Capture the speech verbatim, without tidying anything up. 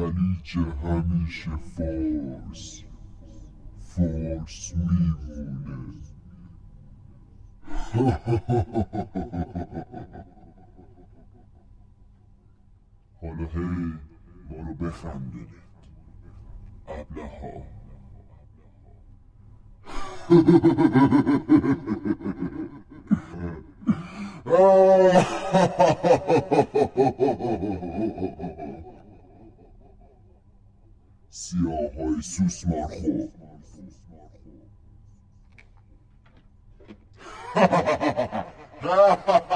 ولی که همیشه فارس فارس میمونه. حالا هی ما رو بخندونید ابله‌ها. سیاه‌های سوسمار خوب.